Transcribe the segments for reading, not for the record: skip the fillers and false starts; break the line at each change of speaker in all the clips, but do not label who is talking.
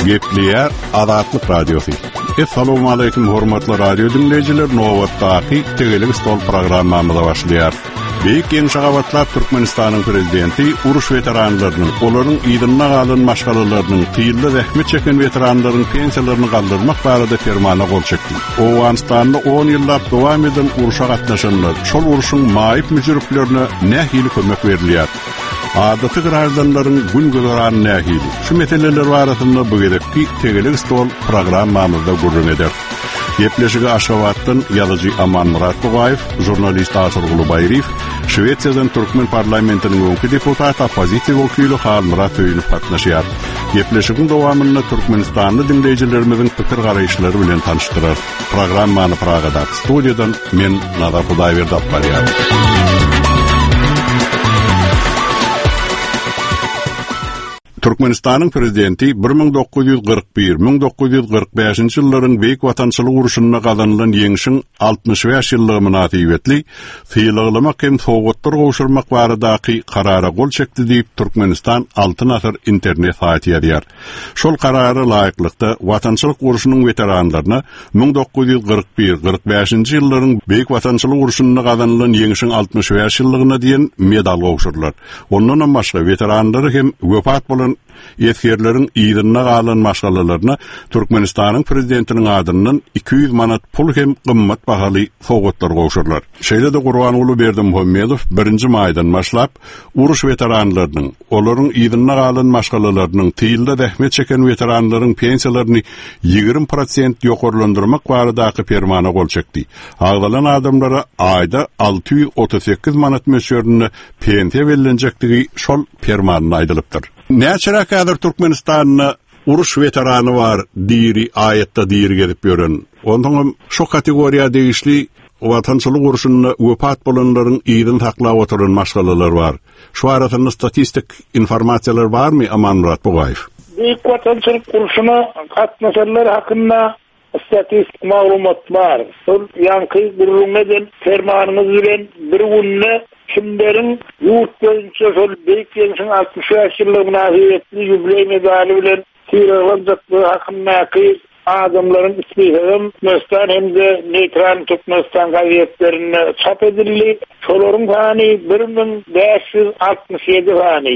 Gepleýär Azatlyk Radiosu. Assalamu alaykum hormatly radio dinleýijiler. Nowatdaky Tegelik stol programmamyza başlaýar. Beýik Gençagabatlar Türkmenistanyň prezidenti uruş veteranlarynyň, olaryň ýygyna galan maşgalalarynyň, tyýylla zähmet çeken veteranlaryň pensiýalaryny galdyrmak barada fermana gol çekdi. Owganistanda 10 ýyllap dowam eden uruşa gatnaşanlar, şol uruşyň maýyp müjürüklerine nähili kömek berilýär. Adaty garażdanlaryň gün gören nähili. Şu meseleler barasynda bu gerekli Tegelik stol programmamyzda gurrun eder. Gepleşigi Aşgabatdan ýazyjy Aman Murat Bugaýew, jurnalist Asır Gulubayriýew, Şwetsiýadan Türkmen parlamentiniň öňki deputaty opozisiýa wekili Hal Murat Öýünov gatnaşýar. Gepleşigiň dowamyny Türkmenistanly dinleýijilerimiziň pikir garaýşlary bilen tanışdyrar. Programmany Pragada studiýadan men Nazar Hudaýberdi barýar. Türkmenistanyň prezidenti 1941-1945 ýyllaryň beýik watançylyk uruşyna gazanylan ýeňişiň 65 ýyllygy münasibetli fiýlaglamak hem sowgatlar gowşurmak baradaky karara gol çekdi diýip Türkmenistan altyn asr internet saýty ýazýar. Şol karara laýyklykda watançylyk uruşynyň veteranlaryna 1941-45 ýyllaryň beýik watançylyk uruşyna gazanylan ýeňişiň 65 ýyllygyna diýen medal gowşurlar. Ondan başga veteranlary hem wepat bolan ýetgerleriň ýygyna galan maşgalalaryna Türkmenistanyň prezidentiniň adyndan 200 manat pul hem gymmat bahaly sowgatlar gowşurlar. Şeýle de Gurbanuly Berdimuhammedow 1-nji maýdan başlap uruş veteranlarynyň, olaryň ýygyna galan maşgalalarynyň, tyýylda zähmet çeken veteranlaryň pensiýalaryny 20% ýokarlandyrmak baradaky fermana gol çekdi. Agdalan adamlara aýda 638 manat möşürine pensiýa berilenjektigi şol fermanyň aýdylypdyr. Näçe kadar Türkmenistan'da uruş veteranı var diýri ayetde diýir gelip ýören. Ondan şu kategoriýa değişli watançylyk uruşyna wepat bolanlaryň ýygyny taklap oturan maşgalalar var. Şu arasynda statistik informasiýalar barmy Aman Murat Bugaýew?
Beýik watançylyk uruşyna gatnaşanlar hakynda statistik maglumat bar. Şol ýanky gurulmadan fermanyňyz bilen bir günne kimlerin yurt boyunca sol beýik ýeňişiň 65 ýyllygy münasibetli ýubiley medali bilen tyýrlanjaklygy hakyndaky adamlaryň ismihem Türkmenistan hemde neytral Türkmenistan gazetlerini çap edildi. Şolaryň sany 1567 sany.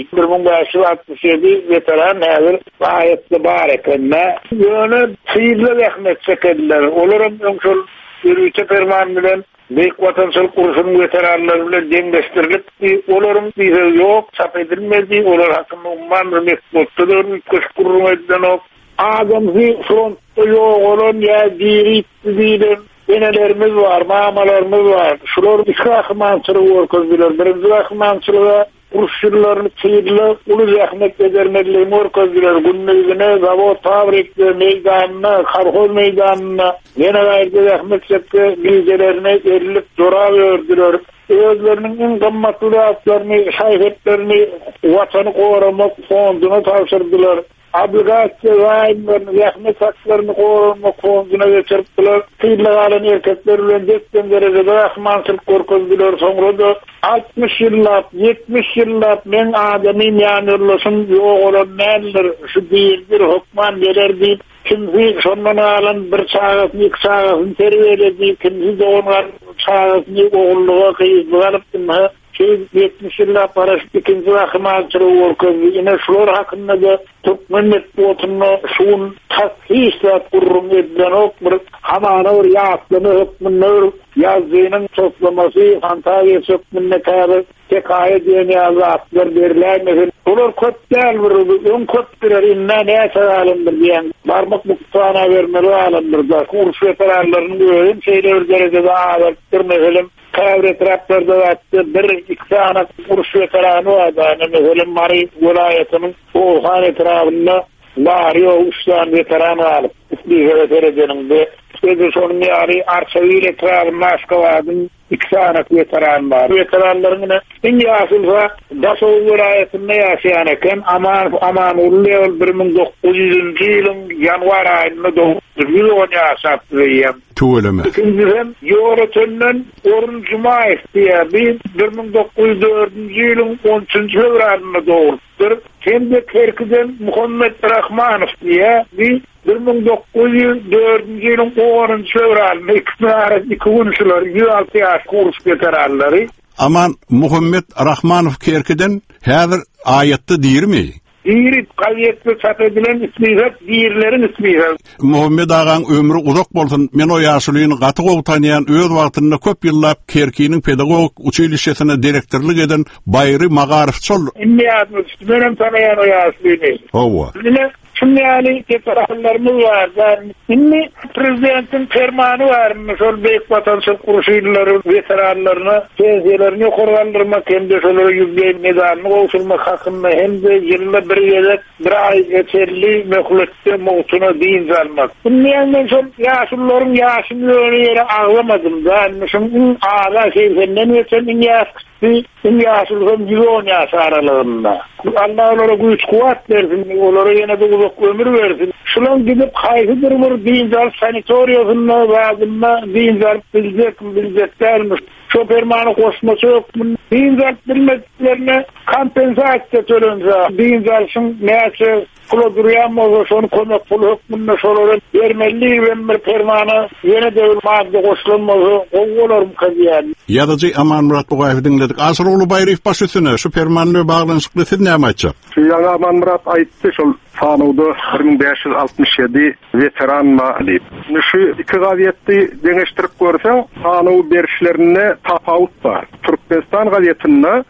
1567 veteran häzir gaýetli bar ekenme. Ýöne tyýrla zähmet çekenler. Olaryň şol ýürüýçe ferman bilen beýik watançylyk uruşynyň veteranlary bilen deňleşdirilip, olaryň bize ýok, çap edilmedi, olar hakynda umman bir mektup köşkürmeden ok. Adamzy frontda ýok olan ýa diýilen enelerimiz var, mamalarymız var. Şular iki ahmançylyk orkazdylar. Birinji ahmançylyga uruşçylaryny tyýrla uly zähmet edermekle orkazdylar. Günnüzüne zawod, fabrika meýdanyna, karhol meýdanyna ýene gaýrda zähmet çekdi, bilgilerini erilip dora berdiler. Özlerinin en gymmatly aslaryny, şaýhetlerini watany goramak fonduna tapşyrdylar. Obligasiýa waýlaryny, zähmet haklaryny goramak fonduna geçiripdiler. Tyýrla galan erkekler bilen jetden derejede ahmançylyk gorkozdylar. Soňra da 60 ýyllap, 70 ýyllap men adamy ýanyrlaşym ýok olan näler şu diýildir, hukman berer diýip kimsi şondan alan bir çağatny, iki çağatny terbiýeledi, kimsi de onuň çağatny ogulluga gyýyzyp 70 ýyllap paraşyk ikinji ahmançylyk orkazdy. Ine şular hakynda da Türkmen medeniýetine şuň tashisat gurrun edilen okmur hamana bir ýatlany hukmynlar ýazynyň toplamasy fantaziýa hukmyna taby tekayet ýa-da berilýär. Olar köpdäl bir öň köpdiler inne näçe alandyr diýen barmak muktana bermeli alandyr da uruş veteranlarynyň öýün şeýle derejede ağlatdyrmaýan Kavret raptorda vatdy bir iki anak uruş veteranı adany mesela Mari vilayatynyň Oğhan etrafynda Laryo uçdan veteranı alyp ismihe derejeninde özü şonu ýary Arçavil etrafynda Moskwadan iki anak veteran bar. Veteranlaryň en ýaşylsa Daşow vilayatynda ýaşaýan eken Aman Ulyol 1900-nji ýylyň ýanwar aýynda yaptır. 110 yaş yaptırıyım.
Tuğuleme.
İkinciden Yoğurtön'den Orun Cumayev diye bir 1904. yılın 13. fevrarında doğurttur. Hem de Kerkiden Muhammed Rahmanov diye bir 1904. yılın 10. fevrarında iki unuşlar 26 yaş kurs veteranları.
Aman Muhammed Rahmanov Kerkiden häzir ayetde diýir mi?
Diýir, kayetli çap edilen ismiýet, diýirlerin ismiýet.
Muhammed agaň ömrü uzak bolsun, men o ýaşulygyny gaty gowy tanýan, öz wagtynda köp ýyllap Kerkiniň pedagogik uçylýşesine direktorlyk eden Bayry Magarifçol.
Benim tanıyan o ýaşulyny.
Owa.
Şimdi taraflarımız var. Şimdi prezidentin fermanı var. Mesela büyük vatandaşlık kuruluşları, veteranlarına, teziyelerini korlandırmak, hem de şöyle yüzgeyin medanını oluşturmak hakkında, hem de yılda bir yedek, bir ay geçerli mehlette mutuna deyince almak. Şimdi yani yaşlıların yaşını öyle yere ağlamadım da. Şimdi ağla senden geçen yaşlıların 110 yaş aralığında. Allah onlara güç kuvvet versin, onlara yine de uzak ömür versin. Şulan gidip kaygıdır mı deyince sanitoriyasında, bazında deyince bilecek dermiş. Şopermanı koşması yok mu? Deyince bilmediklerine kompensasyon törünce. Deyince şimdi neyse pulu duruyan mı olur, şunu konak pulu hükmünde şoları vermeli ve bir permanı yine devrilmezde koşulmazı o olur mu kadiyen?
Yadancı Aman Murat Boğayev'i dinledik. Asıroğlu Bayrif baş üstüne şu permanlığı bağlanışıklı siz ne amaçacak?
Şu yana Aman Murat ayıttı şu Sanıwda 1567 veteran maalip. Şu iki gaziyeti deneştirip görsen, Sanıw berişlerine tapawut var. Türkmenistan gaziyetinde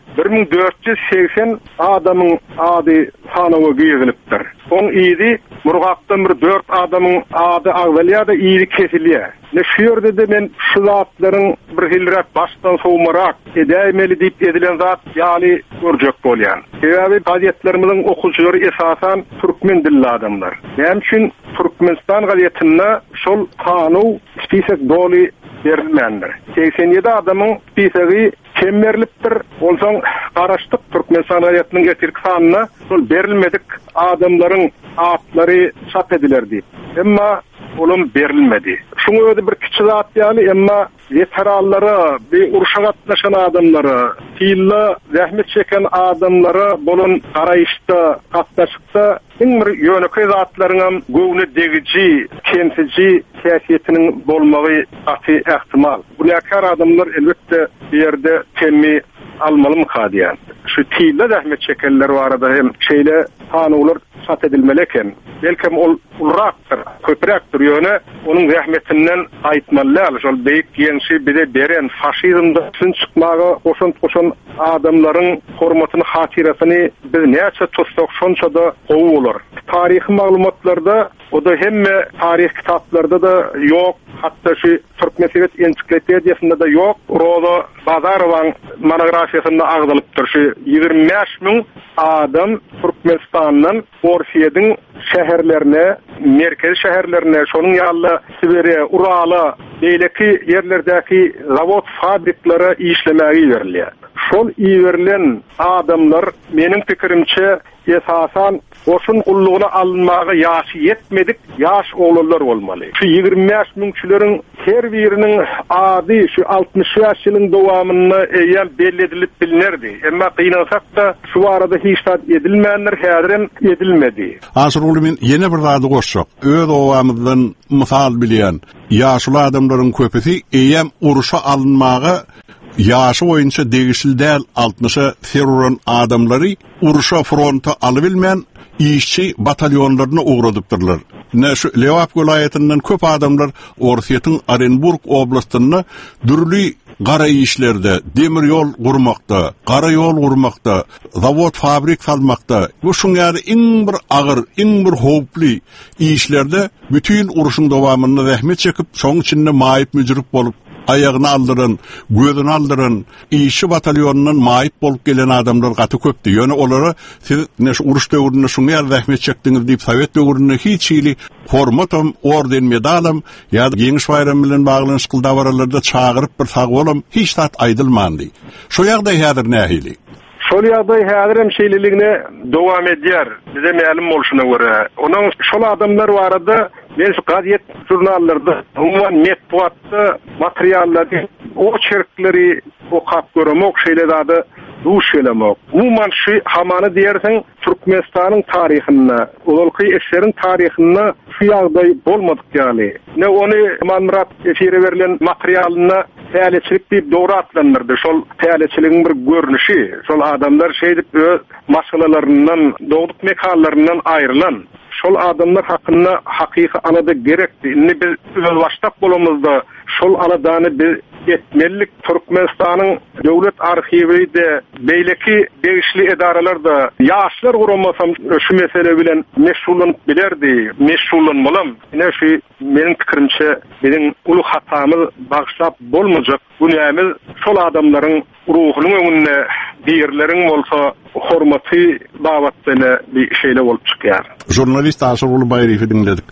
1480 adamın ady Sanıw'a giyilipdir. On iyidi Murgak'tan bir 4 adamın adı ağzalya da iyidi kesilye. Ne şu yerde de men şu zatların bir hilrek baştan soğumarak edemeli deyip edilen zat yani görcek bolyan. Sebebi gaziyetlerimizin okuyucuları esasen Türkmen dilli adamlar. Benim için Türkmenistan gaziyetinde şol Sanıw spisek dolu verilmendir. 87 adamın spiseki kemerliptir. Olsan araştık Türkmenistan gaziyetinin getirk sanına şol verilmedik adamların atları çap ediler deyip. Ama olum verilmedi. Şunu öyle bir küçük zat yani ama veteranları, bir uruşa katlaşan adamları, fiille zahmet çeken adamları bulun arayışta, katlaşıkta en bir yönököy zatlarının gövne degici, kemsici siyasiyetinin bolmağı ati ihtimal. Bu yakar adamlar elbette bir yerde temmi almalı mı kadiyen? Şu fiille zahmet çekenler var arada hem şeyle Sanıwlar sat edilmeleken belki ulraktır, köpüraktır yöne onun rahmetinden aytmalı. Şol beyik gençi bize beren faşizmden çıkmağı koşun adamların hormatını, hatirasını biz neyse tutsak şonça da qowu olur. Tarihi maglumatlarda o da hem tarih kitaplarda da yok. Hatta şu Türkmenistan ensiklopediyasında da yok. Roza Bazarovan monografiyasında ağdalıptır. Şu 25.000 adam Türkmenistan'dan Orfiyedin şehirlerine, merkez şehirlerine, şonun yalla Sibirya, Urala, beyleki yerlerdeki zavod fabriklara işlemeyi veriliyor. Şol iyi verilen adamlar menin fikirimçe esasan oşun kulluğuna alınmağı yaşı yetmedik, yaş oğullar olmalı. Şu 25.000'çilerin her birinin adı şu 60 yaş yılın devamını eğer belli edilip bilinerdi. Ama kıynasak da şu arada hiç edilmeyenler herden edilmedi.
Asıroğlu men yine bir adı koşsak, öz ovamızdan misal bilen yaşlı adamların köpesi eğer uruşa alınmağı yaşı boyunca değişil değil 60'a feruran adamları uruşa fronta alıbilmeyen işçi batalyonlarına uğradıptırlar. Ne şu Levap vilayetinden köp adamlar Orfiyet'in Arenburg oblastında dürlü qara işlerde, demir yol kurmakta, qara yol kurmakta, zavod fabrik salmakta, bu şunları en bir ağır, en bir hopli işlerde bütün uruşun devamını rahmet çekip, son içinde maip mücrük bolup, ayağını aldıran, gözünü aldıran, işçi batalyonunun maip bolup gelen adamlar katı köptü. Yani onlara siz uruş dövründe şunu yer rahmet çektiniz deyip Sovet dövründe hiç iyili formatom, orden, medalım ya da Geniş Bayram bilen bağlanışkıl davaralarda çağırıp bir sağ olum hiç tat aydılmandı. Şu yağda yadır nehili?
Şu Şol ýagdaý häzir hem şeýleligine dowam edýär. Bize ma'lum bolşuna görä. Onuň şol adamlar barada men şu gaziet jurnallarda, umman metbuatda materiallarda o çerkleri okap göremok şeýledi duş şeýlemok. Umman şu hamany diýerseň Türkmenistanyň taryhyna, ululky eserin taryhyna şu ýagdaý bolmadyk ýaly. Ne ony Murat efire berilen materialyna täleçilik diýip dogry atlanyrdy. Şol täleçiligiň bir görnüşi, şol adamlar şeýdip masalalaryndan, dogduk mekanlaryndan aýrylan. Şol adamlar hakkında hakyky alada gerekdi. Inni biz öz başlap bolamyzda şol aladany biz etmelik Türkmenistanyň döwlet arhiwinde beýleki degişli edaralar da ýaşlar guramasam şu mesele bilen meşgulanyp bilerdi. Meşgulanmalam. Ine şu meniň pikirimçe biziň ulu hatamyz bagşlap bolmajak. Bu näme şol adamlaryň ruhunyň öňünde diýerleriň bolsa hormaty babatdyna bir şeýle bolup çykýar.
Jurnalist Aşyr Uly Baýrywy dinledik.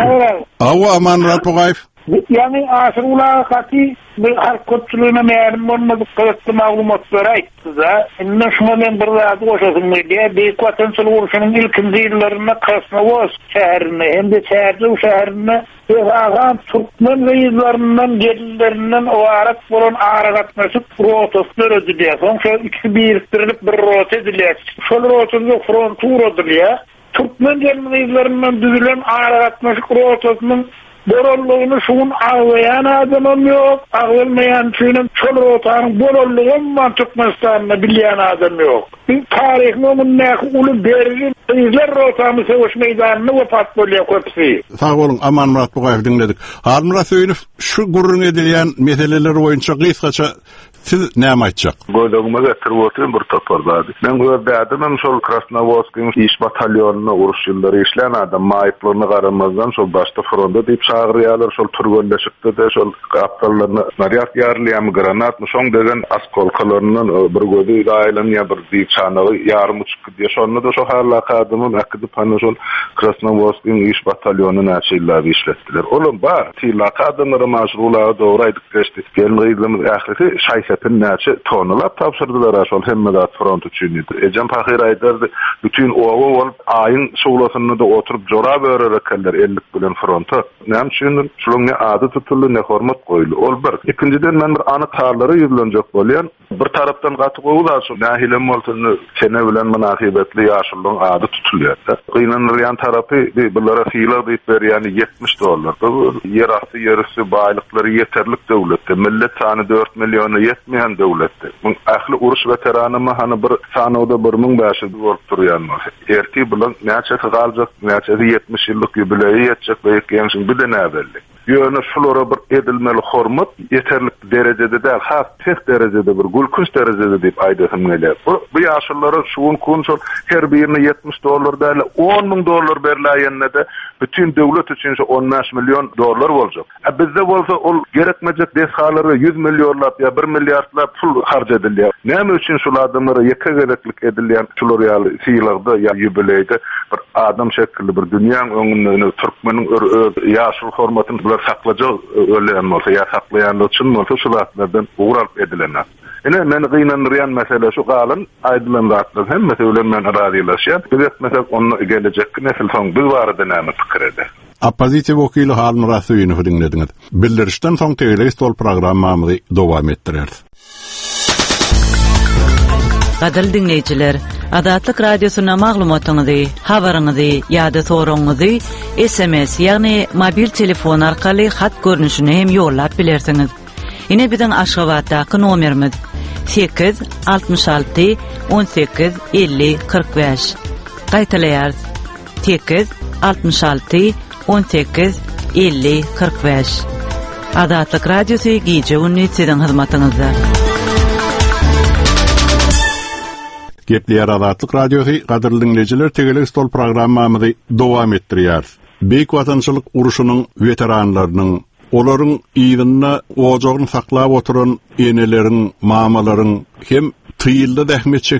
Awa Amanrat Togaýew.
Yani Aşyr Uly gaty bir harkatçylygyna ma'lum bolmadyk gaýtly maglumatlar aýtdy. Inne şuna men bir zat goşasym diýe, Beýik Watançylyk uruşunyň ilkinji ýyllaryna Krasnoyarsk şäherine, hem de şäherine Ağam Türkmen reýizlerinden gelilerinden o arak bolan aragatmaşyk rotoslar edilýär. Soňça ikisi biriktirilip bir rota edilýär. Şol rotaga frontura edilýär. Türkmen reýizlerinden düzülen aragatmaşyk rotasynyň borollugyny şuň aglayan adamam ýok, aglanmayan üçin şol rotanyň borollugyny Türkmenistanyna bilýän adam ýok. Taryhyny näki uly berilip reýizler rotamy sowuş meýdanyny wepat bolýar köpsi.
Sag bolun Amanrat Togaýew dinledik. Harmura söýünüp şu gurrun edilýän meseleler boýunça gysgaça siz näme aýtjak?
Goýdagyma getirip oturyp bir toparlady. Men görýädim şol Krasnoyarsk iş batalyonuny uruş ýyllary işlän adam maýyplaryny garamazdan şol başda fronda diýip çağırýarlar, şol turgönleşikde de şol aptallaryny naryat ýarlýan granatmy şoň degen askolkalarynyň bir gözi gaýlan ýa bir diýip çanagy ýarym uçup diýe şonu da şo halaka adamym akdy pany şol Krasnoyarsk iş batalyonuny açylap işletdiler. Olum bar tilaka adamlary maşgulata dogry aýdyp geçdi. Gelmeýdigimiz ähli şaýsatyn näçe tonlap tapşyrdylar şol hemmedat front üçin. Ejem Pahir aýdardy, bütün owa bolup aýyň şowlasyny da oturup jora bererler 50 bilen fronta. Näme üçin şolňa ady tutuldy, ne hormat goýuldy. Ol bir. Ikinciden men bir anyklary ýüzlenjek bolýan. Bir tarapdan gaty goýular şu nähilem bolsuny sene bilen münasibetli ýaşylyň ady tutulýar. Gynanýan tarapy bulara fiýla diýip berýän $70. Bu ýerasty ýerisi baýlyklary ýeterlik döwletde. Millet sany 4 milyon yetmeyen döwletde. Bu ähli uruş veteranymy hani bir sanawda 1500 bolup durýanlar. Erki bilen näçe galjak, näçe 70 ýyllyk ýübileýi ýetjek beýik ýeňşin bir de näbelli. Ýöne şulara bir edilmeli hormat yeterlik derejede de, has tek derejede bir gülkünç derejede diýip aýdysym gelýär. Bu ýaşyllary şuň kunçol her birine $70 däli $10,000 berilýänne de bütün döwlet üçin $15 milyon boljak. Bizde bolsa ol gerekmejek deshalary 100 milyonlap ýa 1 milliardlap pul harç edilýär. Näme üçin şol adamlara ýeke gereklik edilýän şular ýaly fiýlagda ýa ýübileyde bir adam şekilli bir dünýäň öňünde Türkmeniň ýaşyl hormatyny bular saklajak ölýän bolsa ýa saklaýanlyk üçin bolsa şulardan uğrap edilenler. Ene men gynanýan mesele şu galan aýdylan zatlar hemmesi bilen men radylaşýan. Biz mesela onu gelecek nesil soň biz barada näme pikir eder.
Opozisiýa wekili Harmura Söýünow dinlediňiz. Bildirişden soň tegelik stol programmamyzy dowam etdirýär.
Gadal dinleyijiler, Adatlyk radiosyna maglumatyňyzy, habaryňyzy ýa-da soraňyzy SMS ýagny mobil telefon arkaly hat görnüşine hem ýollap bilersiňiz. Ine biziň Aşgabatdaky nomerimiz 8 66 18 50 45. Gaýtaýar 8 66 18 50 45. Adatlyk radiosy gije unnitsyň hyzmatyňyzda.
Gepleýär Adatlyk radiosy gadyrly dinleyijiler tegelik stol programmamyzy dowam etdirýär. Beýik Watançylyk uruşunyň veteranlarynyň olaryň ýygyny ojagyny saklap oturan eneleriň, mamalaryň hem tyýylda dähmet çeken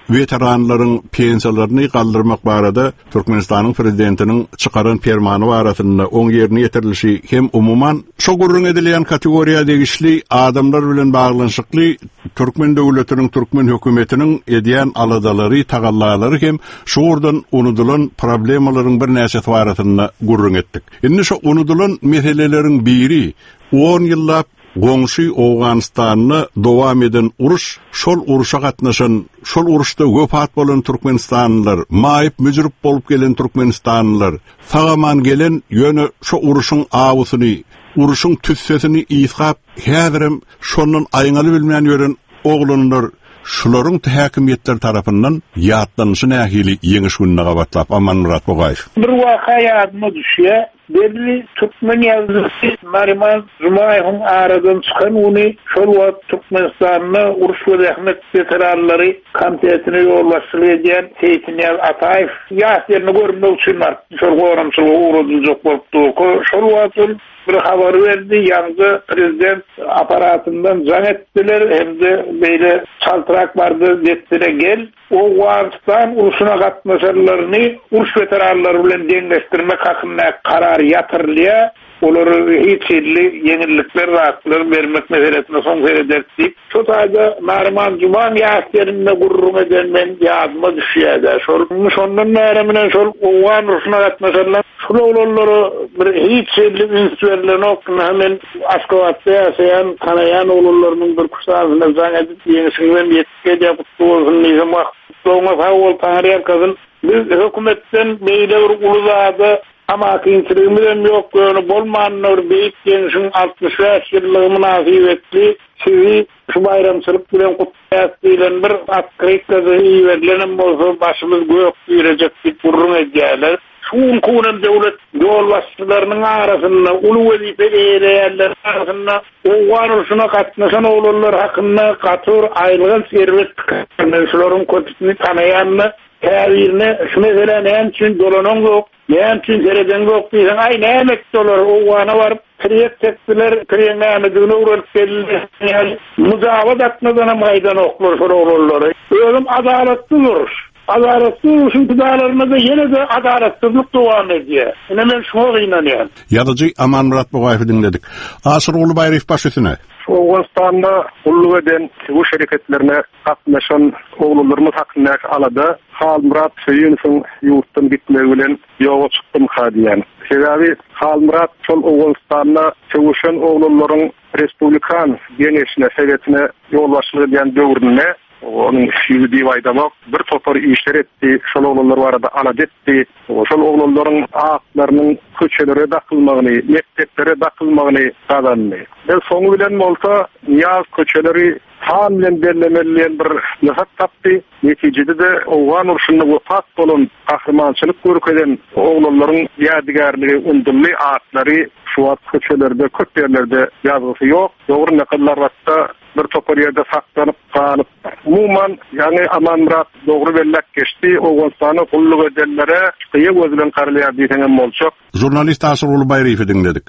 veteranlaryň pensiýalaryny galdyrmak barada Türkmenistanyň prezidentiniň çykaran fermany barasynda oň ýerine ýetirilişi hem umuman şo gurrun edilen kategoriýa degişli adamlar bilen baglanyşykly Türkmen döwletiniň, Türkmen hökümetiniň edýän aladalary, tagallalary hem şoğurdan unudulan problemalaryň bir näçe barasynda gurrun etdik. Indi şo unudulan meseleleriň biri 10 ýyllap Goňşy Awganistanyny dowam eden uruş, şol uruşa gatnaşan, şol uruşda wefat bolan Türkmenistanlylar, maýyp müjrip bolup gelen Türkmenistanlylar, sagaman gelen ýöne şo uruşyň awusyny, uruşyň tüssesini ýytkap, häzirem şonun aýňaly bilmän ýören oglanlar şolaryň häkimiýetler tarapyndan ýatlanyşy nähili ýeňiş günne gabatlap Amanmurat Bogaýew.
Bir waka ýadyma düşýär. Belli Türkmen ýazgysy Nariman Jumaýewiň aradan çykan uny şol wagt Türkmenistanyny uruş we rahmet veteranlary komitetine ýolbaşçylyk edýän Seyitniyaz Ataýew ýaşlaryny görmek üçin şol goramçylygy uğradyljak bolupdy. Şol wagt bir habar berdi, ýa-da prezident aparatyndan jan etdiler, hemde beýle çaltyrak bardy, detdire gel. O Awganistan uruşuna gatnaşanlaryny uruş veteranlary bilen deňleşdirmek hakynda karar ýatyrylýar. Olary hiç ýeňillikler rahatlyk bermek meselesine soň berdi. Şo taýda Nariman Juman ýaşlarynda gurrun eden men ýadyma düşýär. Şondan näme şol Awgan uruşuna gatnaşanlar şol olanlary bir hiç institutlarynyn okuna hemen Aşgabatda ýaşaýan, tanaýan olanlarynyň bir kursagyna jan edip ýeňişiňden ýetip ýapypdygyny nizam wagt soňa hawal taýýarkazyn biz hökümetten meýle bir uluzady ama kynçylygym ýok, ýöne bolmanlar beýik ýeňişiň 65 ýyllygy münasibetli sizi şu bayramçylyk bilen gutlaýan bir atkrytkazy ýerlenem bolsa başymyz göp ýürejek diýip gurrun edýärler. Şuň konuň döwlet ýolbaşçylarynyň arasynda uly wezife eýleýärler arasynda Awgan uruşuna gatnaşan olanlar hakynda gatur aýrylgan serwet şolaryň köpüsini tanaýanmy täbirine şu mesele näme üçin dolanan ýok, näme üçin sereden ýok diýen aý näme dolar Awgana baryp kiriyet tekdiler, kiriyene düne uğradık geldi. Muzavad atmadan maydan oklar sorulurlar. Ölüm adaletli duruş. Adaletli duruşun tutarlarına da yine de adaletsizlik devam ediyor. Yine ben şuna inanıyorum.
Yazıcı Amanmurat Bogaýew dinledik. Asyr Uly Baýraýew başçysyna.
Awganistanda ulluq eden bu şeriketlerine gatnaşan oglanlarymyz hakynda alada Halmurat Hüýünowyň ýurtdan gitmegi bilen ýoga çykdym hadiýan. Sebebi Halmurat şol Awganistanda çöwüşen oglanlaryň Respublikan Geneşine Sowetine ýolbaşçylyk edýän döwründe onun şüýdi aýdamak bir topar işler etdi, şol oglanlar barada alad etdi. Şol oglanlaryň aklarynyň köçelere dakylmagyny, mekteplere dakylmagyny kazandy. Ben soňu bilen bolsa ýaz köçeleri tam bilen bellemeliýän bir ýasap tapdy. Netijede de Awgan uruşunda wefat bolan kahramançylyk görkeden oglanlaryň ýadygarlygy undurly atlary şu wagt köçelerde, köp ýerlerde ýazgysy ýok. Dogry nakallar wagtda bir topar ýerde saklanyp kalyp. Umuman ýani Amanmurat dogry bellek geçdi. Awganistany gullyk edenlere ýa gözülen garalýar diýen bolçak.
Jurnalist Asyr Uly Baýraýew dinledik.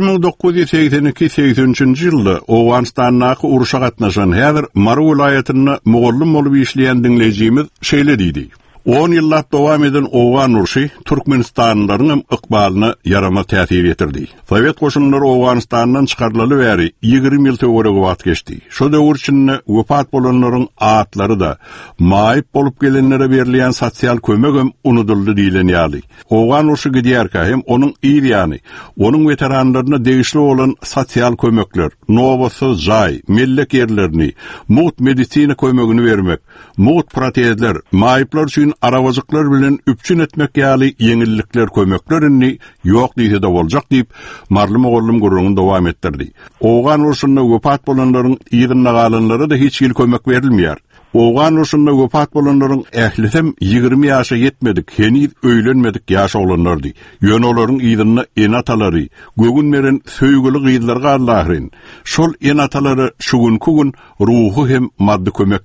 1982-83 ýylda Awganistanyň uruşa gatnaşan häzir Mara vilayatyny mugallym bolup işleýän dinlejimiz şeýle diýdi. 10 ýyllap dowam eden Awgan uruşy Türkmenistanlylaryň ykbalyny yarama täsir etirdi. Sowet goşunlary Awganistanyň çykarlaly bäri 20 ýyl töwereg wagt geçdi. Şo döwür içinde wefat bolanlaryň atlary da maýyp bolup gelenlere berilýän sosial kömek hem unuduldy diýilen ýaly. Awgan uruşy gidýärkä hem onuň ýa-ni, onuň veteranlaryna degişli bolan sosial kömekler, nowasy jaý, mellek ýerlerini, mut medisina kömegini bermek, mut protezler, maýyplar üçin arawajyklar bilen üpçün etmek ýaly ýeňillikler kömeklerini ýok diýse de boljak diýip marlym oglum gurruny dowam etdirdi. Awgan uruşunda wefat bolanlaryň ýygyna galanlara da hiç ýyl kömek berilmeýär. Awgan uruşunda wefat bolanlaryň ählisem 20 ýaşa ýetmedik, henüz öýlenmedik ýaş olanlardy. Ýöne olaryň ýygyna enatalary, gögün meren söýgüli gyýdlarga Allahryň. Şol enatalary şugun kugun ruhu hem maddi kömek gerek.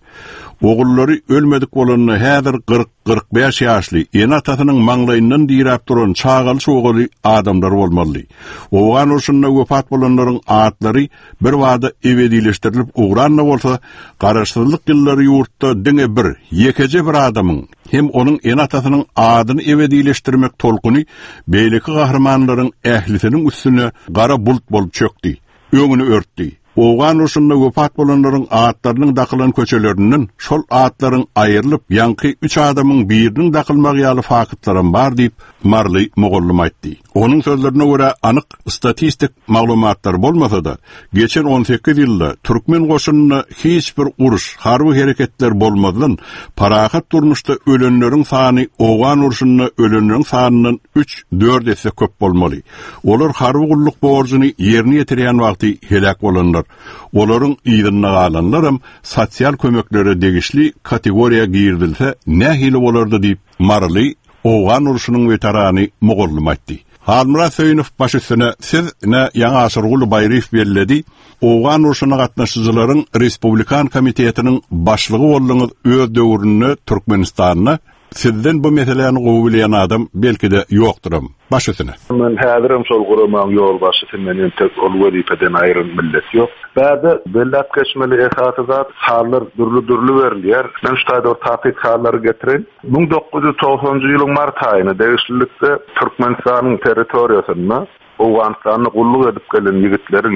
Oğulları ölmedik bolanny häzir 40-45 ýaşly en atasynyň maňlaýyndan dirap duran çağal soğuly adamlar bolmaly. Oğan urşunda wefat bolanlaryň atlary bir wada ebedileşdirilip uğranna bolsa, garaşdyrlyk ýyllary ýurtda diňe bir, ýekece bir adamyň hem onuň en atasynyň adyny ebedileşdirmek tolkuny beýleki gahrymanlaryň ählisiniň üstüne gara bult bolup çökdi, öňüni örtdi. Oğan urşunda wefat bolanlaryň atlarynyň dakylan köçelerinden şol atlaryň aýrylyp ýanky 3 adamyň biriniň dakylmagy ýaly fakatlaram bar diýip Marly Mogollum aýtdy. Onuň sözlerine görä anyk statistik maglumatlar bolmasa da, geçen 18 ýylda türkmen goşunyna hiç bir uruş, harby hereketler bolmadan parahat durmuşda ölenleriň sany Oğan urşunyna ölenleriň sanynyň 3-4 esse köp bolmaly. Olar harby gulluk borjyny ýerine ýetirýän wagty helak bolanlar. Olaryň ýygyna galanlarym sosial kömeklere degişli kategoriýa girdilse nähili bolardy diýip Marly Oğan urşunyň veterany Mogollum aýtdy. Halmura Söýünüf başysyna siz ne ýaňy aşyrguly baýryf berledi. Oğan urşunyna gatnaşyjylaryň Respublikan komitetiniň başlygy boldyňyz öz döwründe Türkmenistanyna sizden bu meseleni gowulayan adam belki de ýokduram. Başysyna.
Men häzirim şol guramaň ýol başysynyň tek ol welipeden aýryn millet ýok. Bäde bellat geçmeli esasat hallar dürli berilýär. Men şu taýda taýyt hallary getirin. 1990-njy ýylyň mart aýyna degişlilikde Türkmenistanyň territoriýasyna Oğanistanyň gulluk edip gelen ýigitleriň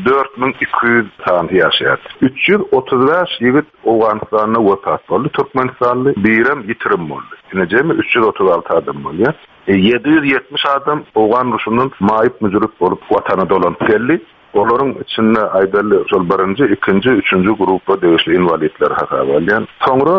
24.200 sany ýaşaýar. 335 ýigit Oğanistanyna wefat boldy. Türkmenistanly birem ýitirim boldy. Näjemi 336 adam bolýar. 770 adam Oğan urşunyň maýyp müjrik bolup watana dolanyp geldi. Olaryň içinde aýdaly şol 1-nji, 2-nji, 3-nji gruppa degişli invalidler haka bolýan. Soňra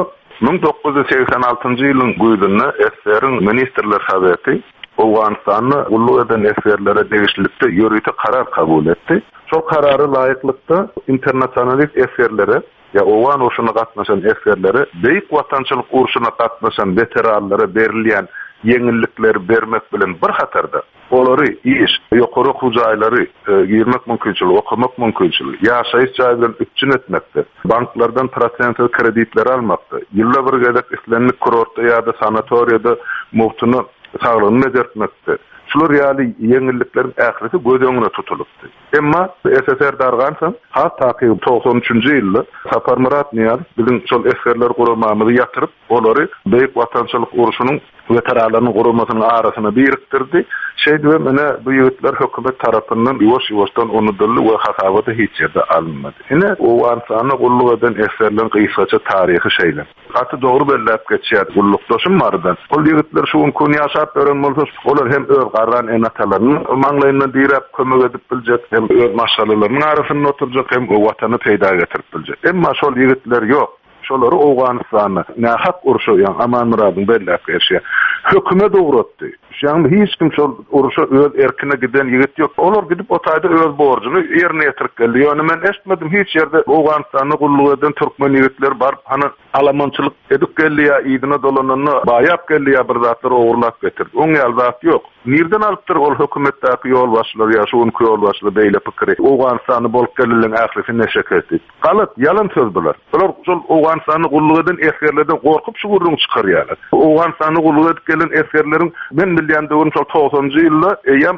1986-njy ýylyň güýdünde SSR-iň ministrler habeti Oğanistanyny gulluk eden esgerlere degişlilikde ýörüýte karar kabul etdi. Şol karary laýyklykda internasionalist esgerlere ya Oğan urşunyna gatnaşan esgerlere beýik watançylyk urşunyna gatnaşan veteranlara berilýän ýeňillikleri bermek bilen bir hatarda olary iş, ýokary hujaýlary girmek mümkinçiligi, okumak mümkinçiligi, ýaşaýyş jaýlaryny üçin etmekde, banklardan prosentli kreditler almakda, ýylla bir gezek islenlik kurortda ýa-da sanatoriýada mowtuny sağlygyny mezetmekde. Şular ýaly ýeňilliklerin ähirisi göz öňüne tutulupdy. Emma SSR dargansa, hatda 93-nji ýylda Sapar Murat Niyaz biziň şol esgerler guramamyzy ýatyryp, olary beýik watançylyk urşunyň veteranlarynyň guramasynyň arasyna birikdirdi. Şeýdi mene bu ýigitler hökümet tarapyndan ýoş-ýoşdan onudully we hasabaty hiç ýerde alınmady. Ine Oğanistanyň gulluk eden esgerleriň gysgaça taryhy şeýler. Aty dogry belläp geçýär gullukdaşym bardan. Ol ýigitler şu gün ýaşap beren bolsa, olar hem öz garran enatalaryny maňlaýyndan dirap kömek edip biljek, hem öz maşgalalarynyň arasynda oturjak, hem watany peýda getirip biljek. Emma şol ýigitler ýok. Şolary Oğanistanyň nähak urşy, ýa Aman Muradyň belläp geçýär. Hökümet dogratdy. Şäm hiç kim şol urşa öz erkine giden ýigit ýok. Olar gidip o taýda öz borjuny ýerine ýetirip geldi. Ýöne men eşitmedim hiç ýerde Oğanistanyň gulluk eden türkmen ýigitler bar, hany alamançylyk edip geldi ýa ýygyna dolananyny baýap geldi ýa bir zatlar ogurlap getirdi. Oň ýaly zat ýok. Nirden alypdyr ol hökümetdäki ýol başlary ýa şuň ýol başlary beýle pikiri. Oğanistany bolup gelýän ählisi neşek etdi. Galat, ýalan söz bular. Olar şol Oğanistanyň gulluk eden esgerlerden gorkup şugurlyň çykarýarlar. Oğanistanyň gulluk edip gelen esgerleriň men bilýände onu 90-njy ýylda ýa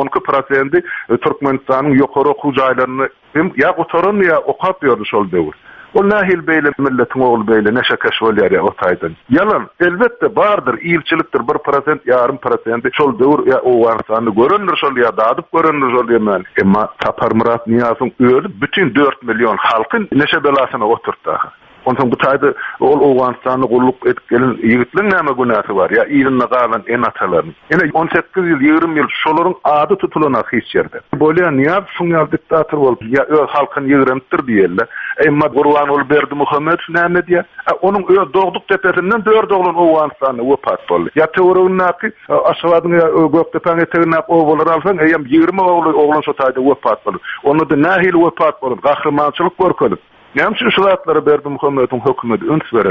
10-12% Türkmenistanyň ýokary hujaýlaryny hem ýa gotaran ýa okap ýördi şol döwür. O nahil beýle milletiň ogul beýle neşe keşbolýar o taýdan. Yalan, elbetde bardyr, ýylçylikdir 1%, ýarym %, şol döwür ýa Oğanistany görenler şol ýa dadyp görenler şol ýa-da. Emma Sapar Murat Niyazyň öldü bütün 4 milyon halkyň neşe belasyna oturtdy. Ondan bu taýda ol Oğanistanyň gulluk edip gelen ýigitleriň näme günäsi bar ýa ýylyna galan en atalaryň. Ene 18 ýyl, 20 ýyl şolaryň ady tutulanak hiç ýerde. Bolýan ýa şuňal diktator bolup ýa öz halkyny ýygramdyr diýerler. Emma Gurban ol berdi Muhammed näme diýär? Onuň öz dogduk tepesinden 4 oglan Oğanistanyň wepat boldy. Ýa töwrüňnäki aşgadyň ýa Göktepeň etegine oğullar alsaň, eýem 20 oglan şu taýda wepat boldy. Onu da nähil wepat bolup, gahrmançylyk görkezip. Näme şu şuratlara berdi Muhammed'in hökümeti öns berenak.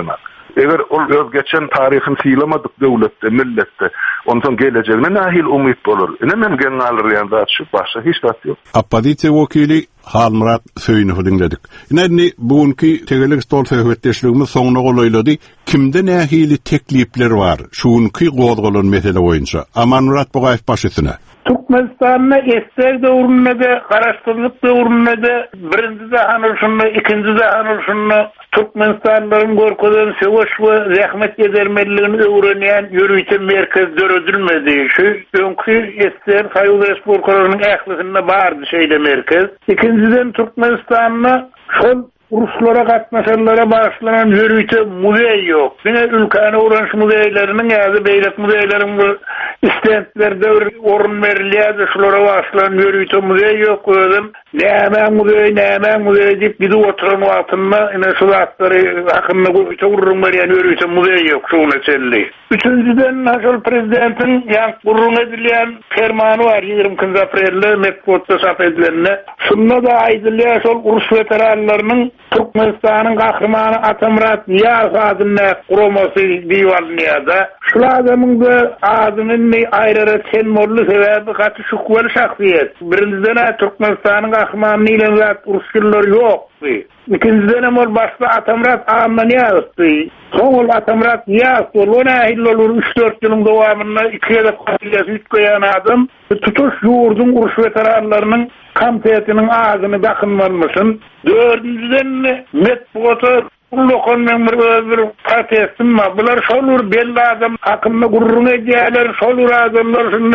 Eger ol özgeçen taryhyny syylamadyk döwletde, milletde, ondan gelejegine nahil umyt bolar. Ine men genel ýa-da şu başga hiç zat ýok.
Opozisiýa wekili Halmurat Söýnowy dinledik. Ine bugünkü tegelik stol söhbetdeşligimiz soňuna golaýlady. Kimde nahili teklipler bar? Şuňky gozgalan mesele boýunça. Amanmurat Bugaýew başysyna.
Türkmenistan'da eser döwründe, garaşdyrlyk döwründe, birinji jahan uruşunda, ikinji jahan uruşunda Türkmenistanlyň gorkadan söwüş we zähmet edermeligini öwrenýän ýürüýçi merkez döredilmedi. Şu öňkü eser Haýy Respublikasynyň ählisinde bardy şeýle merkez. İkinciden Türkmenistan'da şol uruslara gatnaşanlara başlanan ýürüýçi muzey ýok. Ine ülkäne uranş muzeýleriniň ýa-da beýlek muzeýleriň istentlerde orun berilýär, şolara başlanan ýürüýçi muzey ýok. Özüm näme muzey diýip bizi oturan wagtynda ine şu zatlary hakynda gurrun berýän ýürüýçi muzey ýok şuňa çelli. Üçüncüden naşol prezidentiň ýa gurrun edilýän fermany bar 20 aprelde Medpotda çap edilenne. Şunda da aýdylýar şol uruş veteranlarynyň Türkmenistan'ın kahramanı Atamrat Niyaz adına kuruması diýilýärdi. Şu adamın da adının ayrıra tenmorlu sebebi katı şukvel şahsiyet. Birinciden Türkmenistan'ın kahramanı ile zat uruşçular yoktu. İkinciden ol başta Atamrat ağamda Niyaz'tı. Son Atamrat Niyaz'tı. Ona ahil olur 3-4 yılın devamında 2 yıllık fasilyası ütkoyan adam tutuş yurdun uruş veteranlarının kampiyatının ağzını bakınmalmışsın. Dördüncüden Medpot'a Lokanın bir protestim var. Bular şolur belli adam hakkında gurrun edýärler, şolur adamlar şunu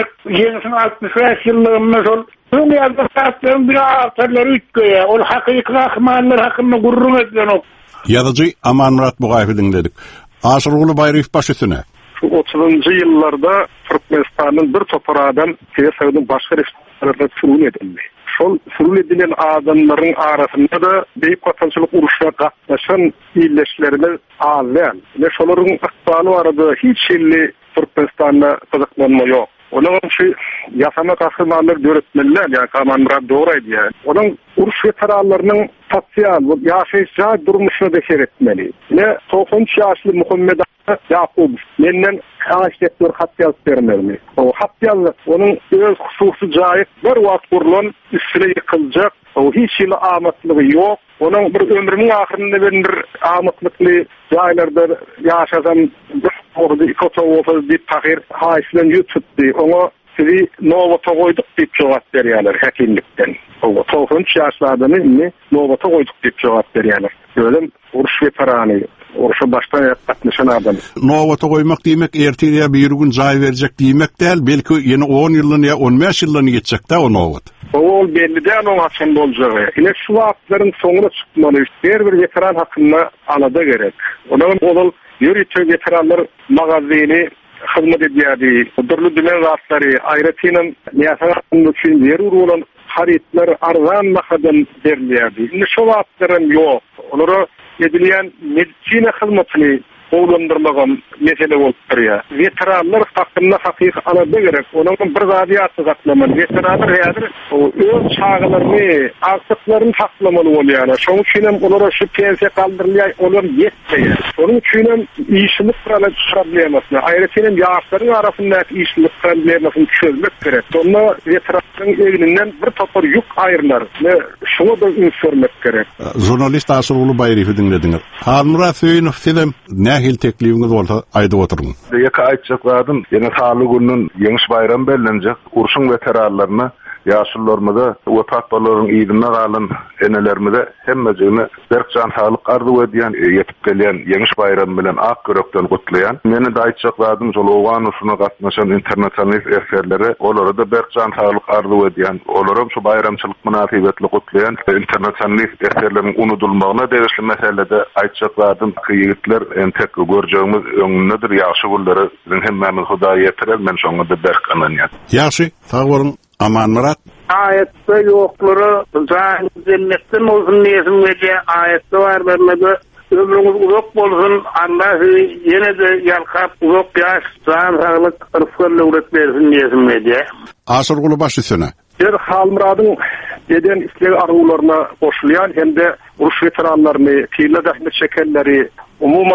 65 ýyllygynda şol. Bu ýerde saatlaryň bir awtarlary ütköýär. Ol hakyky kahramanlar hakkında gurrun edýän ok.
Ýazyjy Amanmurat Bugaýew dinledik. Aşyrguly Baýryf başysyna.
Şu 30-njy ýyllarda Türkmenistanyň bir topar adam Türkiýeň başga respublikalarına sürgün edildi. Şol sürgün edilen adamlaryň arasynda da beýik watançylyk uruşa gatnaşan ýerleşlerini alýan. Ne şolaryň ykbaly barada hiç şelli Türkmenistanda gyzyklanma ýok. Onun şu yasama kahramanlar döretmeliler, yani Amanmurat doğru ediyor. Onun uruş veteranlarının sosyal ve yaşayışçı durmuşunu beşer etmeli. Ne 93 yaşlı Muhammed Yakub menden ağaçlıklar hat yazıp vermeli. O hat yazı onun öz hususi cayık bir vakt kurulan üstüne yıkılacak. O hiç yılı amatlığı yok. Onun bir ömrünün ahirinde ben bir amatlıklı caylarda yaşasan orada ikotovofa deyip takir haislen yututtu. Ona sizi novata koyduk deyip cevap veriyorlar hekimlikten. O 93 yaşlı adamı novata koyduk deyip cevap veriyorlar. Böyle uruş veteranı. Orşa baştan yapatmışan adam.
Novata koymak demek erteye bir gün cay verecek demek değil. Belki yeni 10 yılını ya 15 yılını geçecek de o novat.
O belli de onun hakkında olacağı. Yine şu vaatların sonuna çıkmalı. Her bir veteran hakkında alada gerek. Onun olul yürütü veteranlar magazini hizmet ediyadi. Dırlı dümen vaatları ayrıtının niyasanatının için yer uğrulan haritler arzan makadan veriliyadi. Yine şu vaatların yok. Onları edilýän medisina hyzmatyny oğlandırmağın mesele olup duruyor. Veteranlar hakkında hakiki alada gerek. Onun bir zadiyatı saklamalı. Veteranlar yadır öz çağlarını, artıklarını saklamalı oluyor. Şonun için onlara şu pensiya kaldırılıyor, onlar yetmiyor. Onun için işçilik kuralını çıkarlayamasını, ayrıca yaşların arasındaki işçilik kuralını çözmek gerek. Sonra veteranların evinden bir topar yük ayrılar. Şunu da ünsürmek gerek.
Jurnalist Aşyrguly Baýryfy dinlediniz. Halmurat Söýnow sizem nähil teklibiňiz bolsa aýdyp oturuň.
Ýa-da aýtjak ýene sağly günüň ýeňiş bayram bellenjek. Urşun veteranlaryna ýaşullarymyza wepat bolaryň ýygyna galan enelerimize hemmejini berkjan sağlyk arzu edýän ýetip gelýän ýeňiş bayram bilen ak görekden gutlaýan. Meni de aýtjak şol owan usuny gatnaşan internasional eserleri olara da berkjan sağlyk arzu edýän. Olaram şu bayramçylyk münasibetli gutlaýan internasional eserleriň unutulmagyna degişli meselede aýtjak ýigitler entek görjegimiz öňündedir ýaşy gullary hemmemiz Hudaýa ýetirel men şoňa da berkananýar.
Ýaşy, sag bolun. Amanmurat
ayette yokları cennetten olsun diyesim gece ayette var vermedi. Ömrümüz uzak bolsun, Allah yine de yalkap uzak yaş, can sağlık, rıfkırlı üretmesin diyesim gece.
Aşyrguly başysyna.
Bir Halmurat'ın eden isleri arzularına koşulayan hem de uruş veteranlarını, fiille zahmet çekenleri, umuman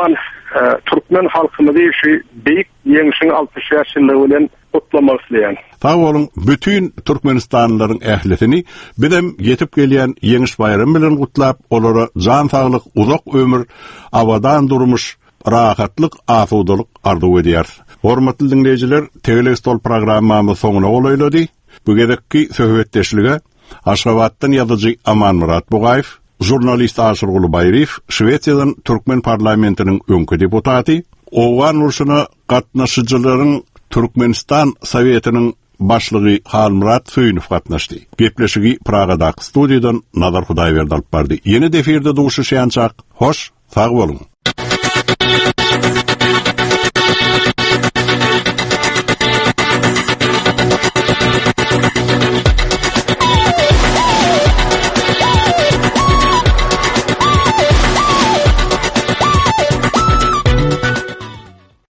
Türkmen halkymyzy şu beýik ýeňişiň 60 ýaşylygy bilen kutlamak isleýän.
Sag bolun, bütün Türkmenistanlylaryň ählisini bilen ýetip gelýän ýeňiş bayramy bilen gutlap, olara jan saglyk, uzak ömür, awadan durmuş, rahatlyk, asudalyk arzuw edýär. Hormatly dinleýijiler, Tegele stol programmamy soňuna golaýlady. Bu gezekki söhbetdeşlige Aşgabatdan ýazyjy Aman Murat Bugaýew, jurnalist Aşyr Gulubayriw, Şwetsiýadan Türkmen parlamentiniň öňkü deputaty, owan urşuna gatnaşyjylaryň Türkmenistan Sowetiniň başlygy Halmurat Söýünov gatnaşdy. Gepleşigi Pragada studiýadan Nazar Hudaýberdi alyp bardy. Ýene deferde duşuşýançak. Hoş, sag bolun.